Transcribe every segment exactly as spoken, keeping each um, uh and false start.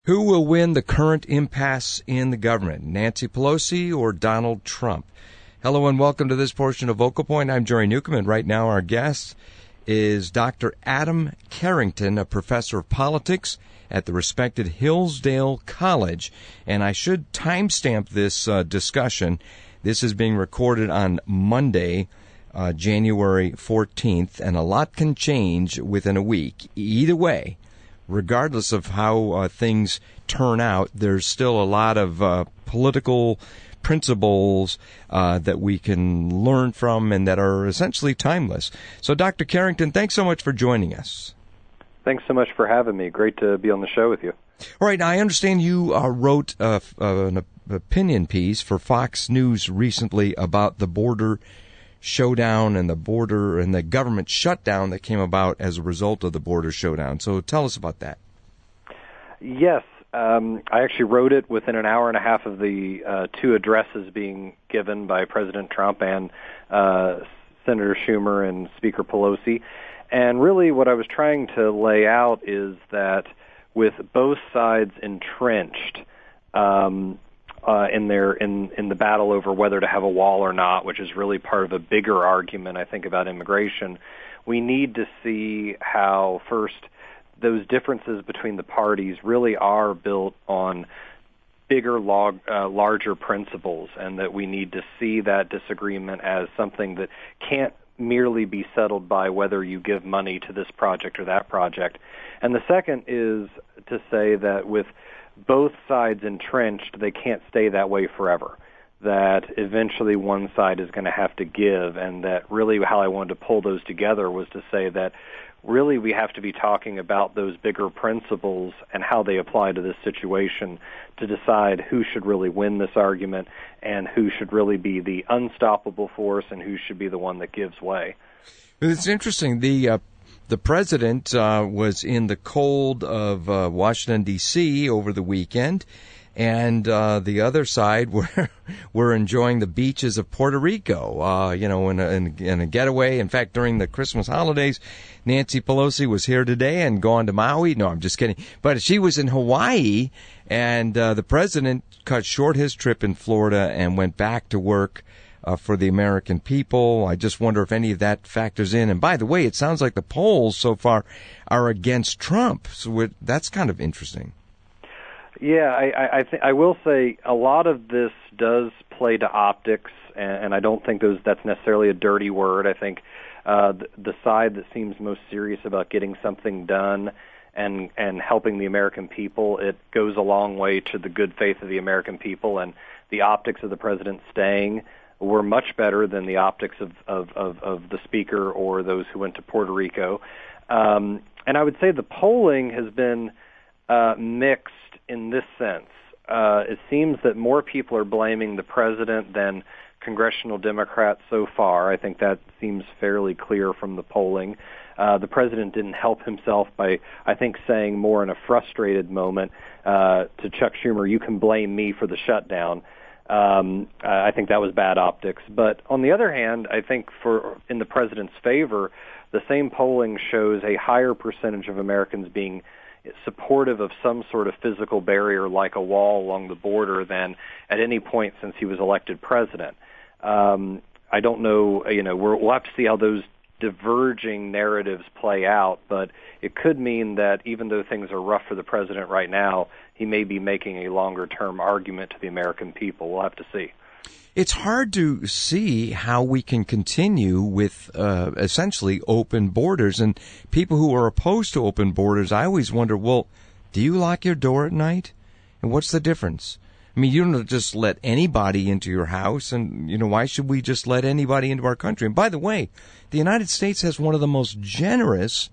Who will win the current impasse in the government, Nancy Pelosi or Donald Trump? Hello and welcome to this portion of Vocal Point. I'm Jerry Newcomb, and right now our guest is Doctor Adam Carrington, a professor of politics at the respected Hillsdale College. And I should timestamp this uh, discussion. This is being recorded on Monday, uh, January fourteenth, and a lot can change within a week. Either way, regardless of how uh, things turn out, there's still a lot of uh, political principles uh, that we can learn from and that are essentially timeless. So, Doctor Carrington, thanks so much for joining us. Thanks so much for having me. Great to be on the show with you. All right, I understand you uh, wrote uh, uh, an opinion piece for Fox News recently about the border showdown and the border and the government shutdown that came about as a result of the border showdown. So tell us about that. Yes, um, I actually wrote it within an hour and a half of the uh, two addresses being given by President Trump and uh, Senator Schumer and Speaker Pelosi. And really what I was trying to lay out is that with both sides entrenched, um, Uh, in their in in the battle over whether to have a wall or not, which is really part of a bigger argument, I think, about immigration. We need to see how, first, those differences between the parties really are built on bigger, log, uh, larger principles, and that we need to see that disagreement as something that can't merely be settled by whether you give money to this project or that project. And the second is to say that with both sides entrenched, they can't stay that way forever, that eventually one side is going to have to give, and that really how I wanted to pull those together was to say that really we have to be talking about those bigger principles and how they apply to this situation to decide who should really win this argument and who should really be the unstoppable force and who should be the one that gives way. It's interesting. The uh The president uh, was in the cold of uh, Washington, D C over the weekend, and uh, the other side were were enjoying the beaches of Puerto Rico, uh, you know, in a, in, in a getaway. In fact, during the Christmas holidays, Nancy Pelosi was here today and gone to Maui. No, I'm just kidding. But she was in Hawaii, and uh, the president cut short his trip in Florida and went back to work Uh, for the American people. I just wonder if any of that factors in. And by the way, it sounds like the polls so far are against Trump. So it, that's kind of interesting. Yeah, I, I, I, th- I will say a lot of this does play to optics, and, and I don't think those that's necessarily a dirty word. I think uh, the, the side that seems most serious about getting something done and and helping the American people, it goes a long way to the good faith of the American people, and the optics of the president staying were much better than the optics of, of, of, of the speaker or those who went to Puerto Rico. Um, and I would say the polling has been uh, mixed in this sense. Uh, it seems that more people are blaming the president than congressional Democrats so far. I think that seems fairly clear from the polling. Uh, the president didn't help himself by, I think, saying more in a frustrated moment uh, to Chuck Schumer, "You can blame me for the shutdown." Um, I think that was bad optics. But on the other hand, I think for in the president's favor, the same polling shows a higher percentage of Americans being supportive of some sort of physical barrier like a wall along the border than at any point since he was elected president. Um, I don't know, you know, we're, we'll have to see how those diverging narratives play out, but it could mean that even though things are rough for the president right now, he may be making a longer-term argument to the American people. We'll have to see. It's hard to see how we can continue with uh, essentially open borders. And people who are opposed to open borders, I always wonder, well, do you lock your door at night? And what's the difference? I mean, you don't just let anybody into your house, and, you know, why should we just let anybody into our country? And by the way, the United States has one of the most generous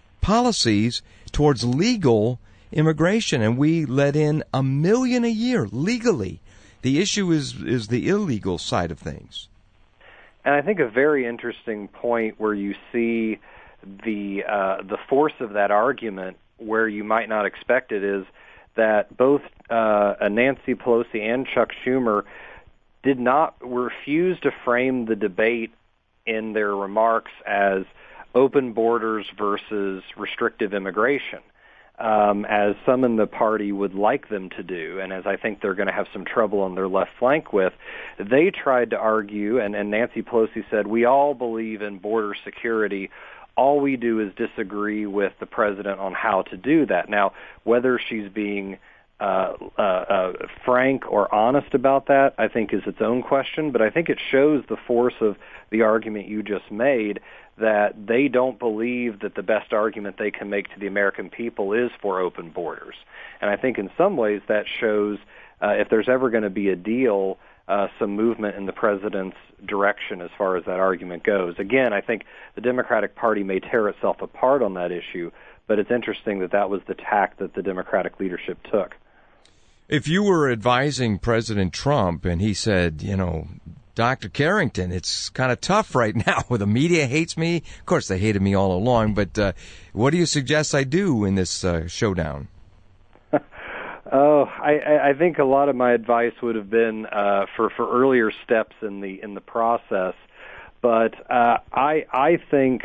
policies towards legal immigration, and we let in a million a year legally. The issue is is the illegal side of things. And I think a very interesting point where you see the uh, the force of that argument where you might not expect it is that both uh, Nancy Pelosi and Chuck Schumer did not refuse to frame the debate in their remarks as open borders versus restrictive immigration. um, as some in the party would like them to do, and as I think they're going to have some trouble on their left flank with. They tried to argue, and, and Nancy Pelosi said, we all believe in border security. All we do is disagree with the president on how to do that. Now, whether she's being uh, uh, uh, frank or honest about that, I think is its own question, but I think it shows the force of the argument you just made, that they don't believe that the best argument they can make to the American people is for open borders. And I think in some ways that shows uh, if there's ever going to be a deal, uh, some movement in the president's direction as far as that argument goes. Again, I think the Democratic Party may tear itself apart on that issue, but it's interesting that that was the tack that the Democratic leadership took. If you were advising President Trump and he said, you know, Doctor Carrington, it's kind of tough right now. The media hates me. Of course, they hated me all along. But uh, what do you suggest I do in this uh, showdown? oh, I, I think a lot of my advice would have been uh, for for earlier steps in the in the process. But uh, I I think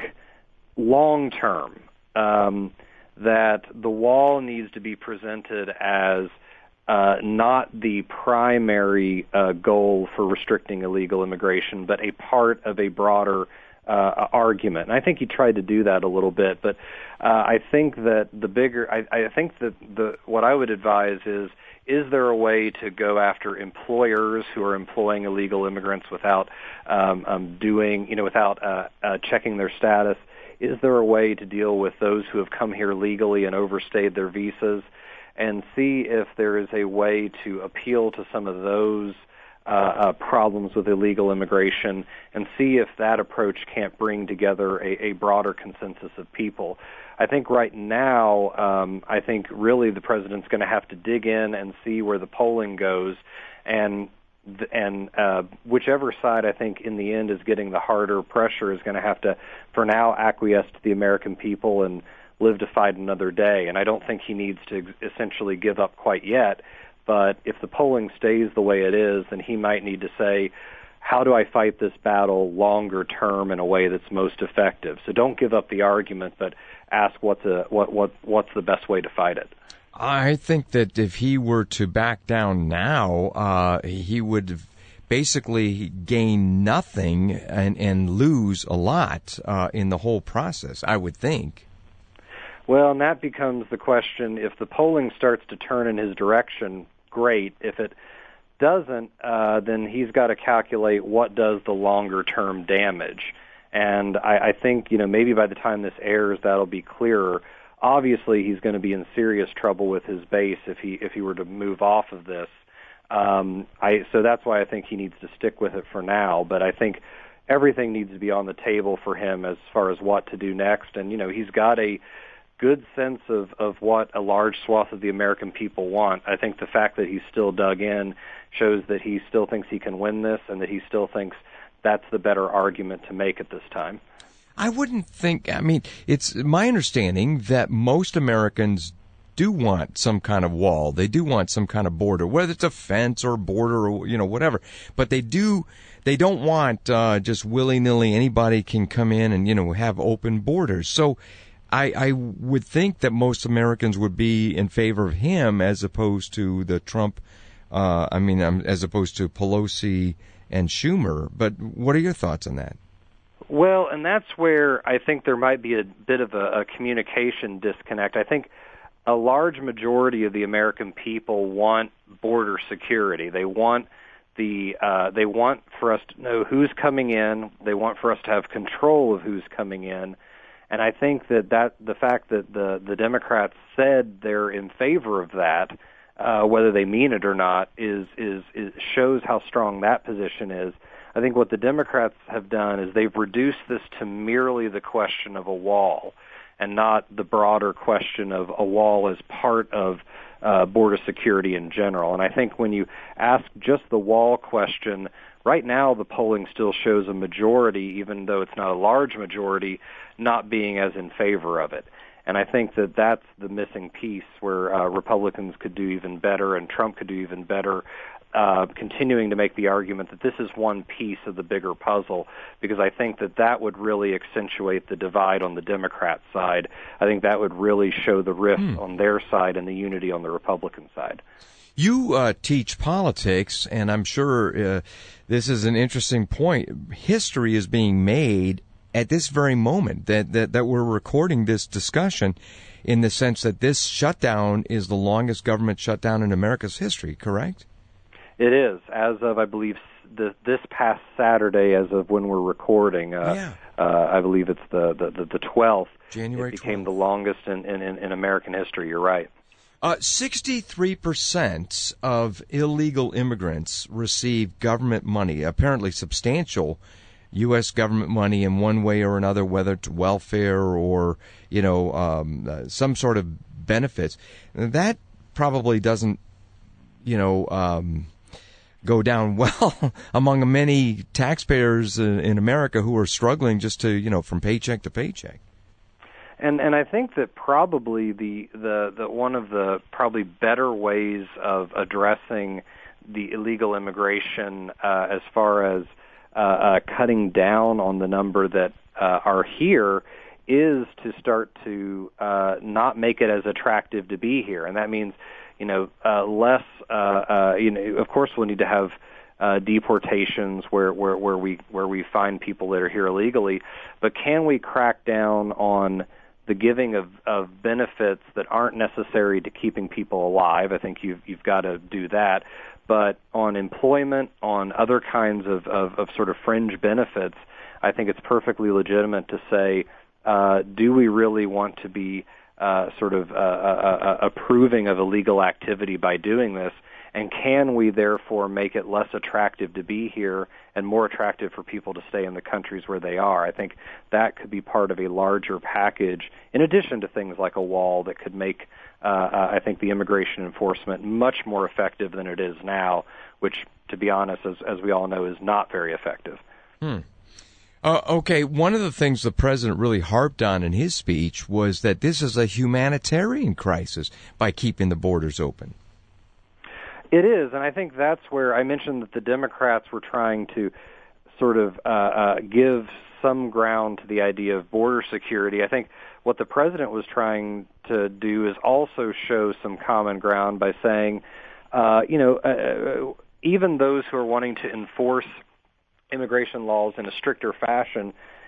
long term um, that the wall needs to be presented as Uh, not the primary uh, goal for restricting illegal immigration, but a part of a broader uh, argument. And I think he tried to do that a little bit, but uh, I think that the bigger, I, I think that the what I would advise is, is there a way to go after employers who are employing illegal immigrants without um, um, doing, you know, without uh, uh, checking their status? Is there a way to deal with those who have come here legally and overstayed their visas? And see if there is a way to appeal to some of those uh, uh, problems with illegal immigration, and see if that approach can't bring together a, a broader consensus of people. I think right now, um, I think really the president's going to have to dig in and see where the polling goes, and and uh, whichever side I think in the end is getting the harder pressure is going to have to, for now, acquiesce to the American people and live to fight another day. And I don't think he needs to essentially give up quite yet, but if the polling stays the way it is, then he might need to say, how do I fight this battle longer term in a way that's most effective? So don't give up the argument, but ask what's a, what what what's the best way to fight it. I think that if he were to back down now, uh, he would basically gain nothing and, and lose a lot uh, in the whole process, I would think. Well, and that becomes the question. If the polling starts to turn in his direction, great. If it doesn't, uh, then he's got to calculate what does the longer-term damage. And I, I think, you know, maybe by the time this airs, that'll be clearer. Obviously, he's going to be in serious trouble with his base if he if he were to move off of this. Um, I so that's why I think he needs to stick with it for now. But I think everything needs to be on the table for him as far as what to do next. And, you know, he's got a good sense of, of what a large swath of the American people want. I think the fact that he's still dug in shows that he still thinks he can win this and that he still thinks that's the better argument to make at this time. I wouldn't think, I mean, it's my understanding that most Americans do want some kind of wall. They do want some kind of border, whether it's a fence or a border or, you know, whatever. But they do, they don't want uh, just willy-nilly anybody can come in and, you know, have open borders. So I, I would think that most Americans would be in favor of him as opposed to the Trump, uh, I mean, um, as opposed to Pelosi and Schumer. But what are your thoughts on that? Well, and that's where I think there might be a bit of a, a communication disconnect. I think a large majority of the American people want border security. They want the uh, they want for us to know who's coming in. They want for us to have control of who's coming in. And I think that, that the fact that the, the Democrats said they're in favor of that, uh, whether they mean it or not, is, is, is shows how strong that position is. I think what the Democrats have done is they've reduced this to merely the question of a wall and not the broader question of a wall as part of uh, border security in general. And I think when you ask just the wall question, right now the polling still shows a majority, even though it's not a large majority, not being as in favor of it. And I think that that's the missing piece where uh, Republicans could do even better and Trump could do even better, uh, continuing to make the argument that this is one piece of the bigger puzzle, because I think that that would really accentuate the divide on the Democrat side. I think that would really show the rift hmm. on their side and the unity on the Republican side. You uh, teach politics, and I'm sure uh, this is an interesting point. History is being made at this very moment that, that, that we're recording this discussion, in the sense that this shutdown is the longest government shutdown in America's history, correct? It is, as of, I believe, the, this past Saturday, as of when we're recording. Uh, yeah. uh, I believe it's the, the, the, the twelfth. January twelfth. It became twelfth. The longest in, in, in American history. You're right. Uh, sixty-three percent of illegal immigrants receive government money, apparently substantial U S government money in one way or another, whether it's welfare or, you know, um, uh, some sort of benefits. That probably doesn't, you know, um, go down well among many taxpayers in, in America who are struggling just to, you know, from paycheck to paycheck. And and I think that probably the, the, the one of the probably better ways of addressing the illegal immigration uh, as far as uh, uh, cutting down on the number that uh, are here is to start to uh, not make it as attractive to be here. And that means, you know, uh, less, uh, uh, you know, of course we'll need to have Uh, deportations where, where, where we where we find people that are here illegally, but can we crack down on the giving of, of benefits that aren't necessary to keeping people alive? I think you've you've got to do that, but on employment, on other kinds of, of, of sort of fringe benefits, I think it's perfectly legitimate to say, uh, do we really want to be uh, sort of uh, uh, uh, approving of illegal activity by doing this? And can we therefore make it less attractive to be here and more attractive for people to stay in the countries where they are? I think that could be part of a larger package, in addition to things like a wall that could make, uh, I think, the immigration enforcement much more effective than it is now, which, to be honest, as, as we all know, is not very effective. Hmm. Uh, okay, one of the things the president really harped on in his speech was that this is a humanitarian crisis by keeping the borders open. It is, and I think that's where I mentioned that the Democrats were trying to sort of uh, uh, give some ground to the idea of border security. I think what the president was trying to do is also show some common ground by saying, uh, you know, uh, even those who are wanting to enforce immigration laws in a stricter fashion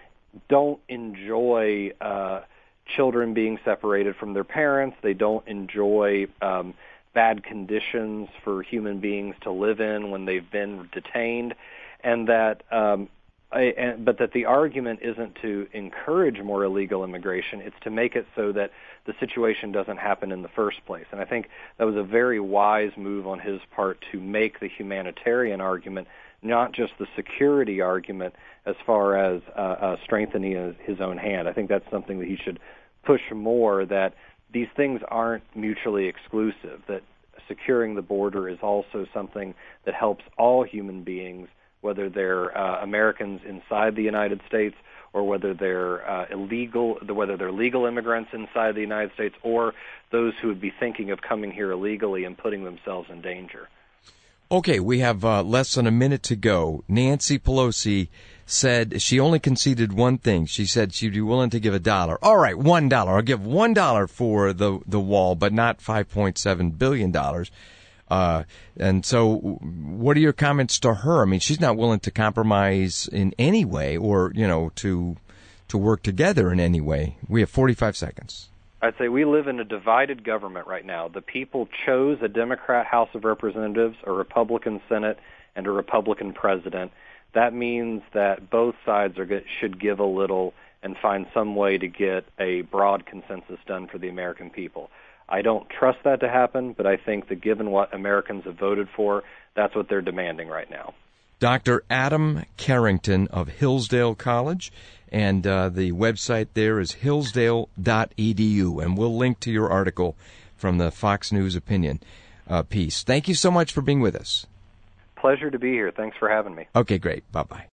don't enjoy uh, children being separated from their parents. They don't enjoy um, bad conditions for human beings to live in when they've been detained, and that, um, I, and, but that the argument isn't to encourage more illegal immigration, it's to make it so that the situation doesn't happen in the first place. And I think that was a very wise move on his part to make the humanitarian argument, not just the security argument as far as uh, uh, strengthening his, his own hand. I think that's something that he should push more, that these things aren't mutually exclusive, that securing the border is also something that helps all human beings, whether they're uh, Americans inside the United States or whether they're uh, illegal, whether they're legal immigrants inside the United States or those who would be thinking of coming here illegally and putting themselves in danger. Okay, we have uh, less than a minute to go. Nancy Pelosi said she only conceded one thing. She said she'd be willing to give a dollar. All right, one dollar. I'll give one dollar for the the wall, but not five point seven billion dollars. Uh, and so, what are your comments to her? I mean, she's not willing to compromise in any way, or you know, to to work together in any way. We have forty-five seconds. I'd say we live in a divided government right now. The people chose a Democrat House of Representatives, a Republican Senate, and a Republican president. That means that both sides are should give a little and find some way to get a broad consensus done for the American people. I don't trust that to happen, but I think that given what Americans have voted for, that's what they're demanding right now. Doctor Adam Carrington of Hillsdale College, and uh, the website there is hillsdale dot e d u, and we'll link to your article from the Fox News opinion uh, piece. Thank you so much for being with us. Pleasure to be here. Thanks for having me. Okay, great. Bye-bye.